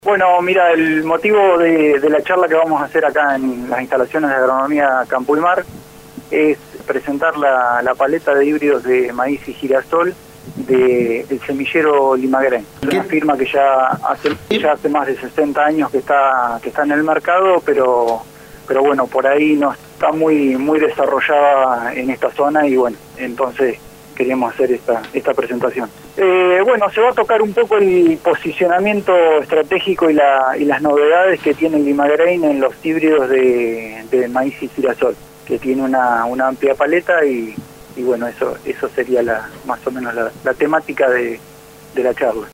Bueno, mira, el motivo de la charla que vamos a hacer acá en las instalaciones de agronomía Campo y Mar es presentar la paleta de híbridos de maíz y girasol del semillero Limagrain. Es una firma que ya hace más de 60 años que está en el mercado, pero bueno, por ahí no está muy desarrollada en esta zona y bueno, entonces queríamos hacer esta presentación. Bueno, se va a tocar un poco el posicionamiento estratégico y las novedades que tiene el Limagrain en los híbridos de maíz y girasol, que tiene una amplia paleta y bueno, eso sería más o menos la temática de la charla.